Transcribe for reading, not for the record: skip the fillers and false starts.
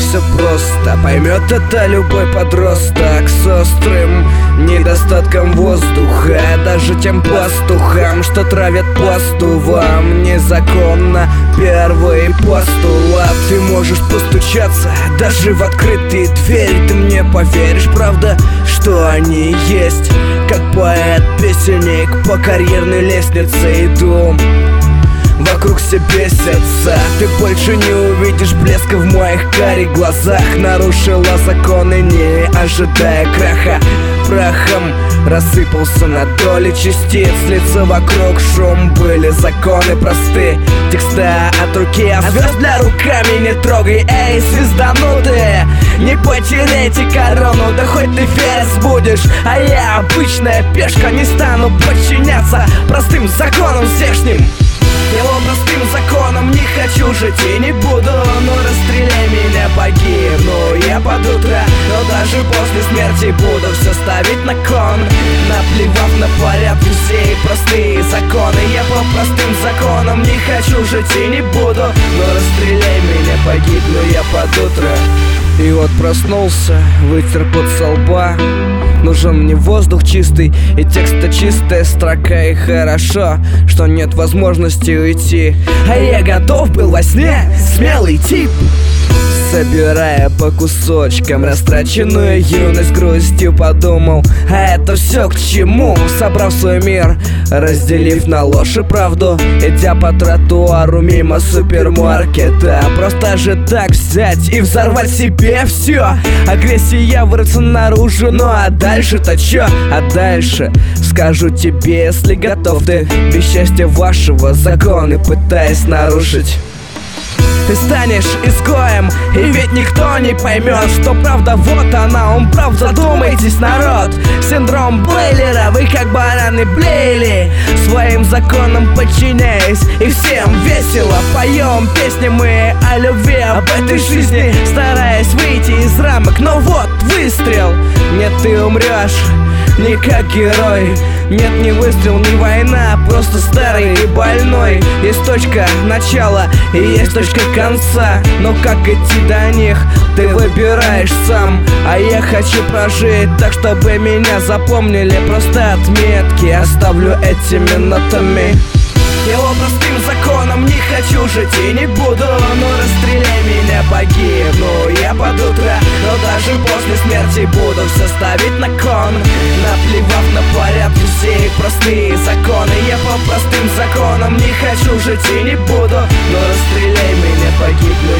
все просто, поймет это любой подросток с острым недостатком воздуха. Даже тем пастухам, что травят пласту вам незаконно. Первый постулат: ты можешь постучаться даже в открытые двери. Ты мне поверишь, правда, что они есть? Как поэт-песенник по карьерной лестнице иду, вокруг все бесятся. Ты больше не увидишь блеска в моих карих глазах. Нарушила законы, не ожидая краха. Прахом рассыпался на доли частиц. Лица вокруг шум, были законы просты. Текста от руки, а звезд для руками не трогай. Эй, звезданутые, не потеряйте корону. Да хоть ты ферзь будешь, а я обычная пешка. Не стану подчиняться простым законам здешним. Его простым законом не хочу жить и не буду. Ну расстреляй меня, погибну я под утро. Но даже после смерти буду все ставить на кон, наплевав на порядки все и простые законы. Я по простым законам не хочу жить и не буду. Но расстреляй меня, погибну я под утро. И вот проснулся, вытер пот со лба. Нужен мне воздух чистый и текста чистая строка. И хорошо, что нет возможности уйти, а я готов был во сне, смелый тип. Собирая по кусочкам растраченную юность, грустью подумал: а это все к чему? Собрав свой мир, разделив на ложь и правду, идя по тротуару мимо супермаркета. Просто же так взять и взорвать себе все. Агрессия вырвется наружу, ну а дальше-то чё? А дальше скажу тебе, если готов ты без счастья вашего законы пытаясь нарушить. Ты станешь изгоем, и ведь никто не поймет, что правда вот она, он прав, задумайтесь, народ. Синдром Блейлера, вы как бараны блеяли, своим законам подчиняясь, и всем весело поем песни мы о любви, об этой жизни, стараясь выйти из рамок. Но вот выстрел, нет, ты умрешь не как герой. Нет, не выстрел, не война, просто старый и больной. Есть точка начала и есть точка конца, но как идти до них, ты выбираешь сам. А я хочу прожить так, чтобы меня запомнили. Просто отметки оставлю этими нотами. Его простым законом не хочу жить и не буду. Но расстреляй меня, погибну я под утро. Но даже после смерти буду все ставить на кон, наплевав на порядки все и простые законы. Я по простым законам не хочу жить и не буду. Но расстреляй меня, погибну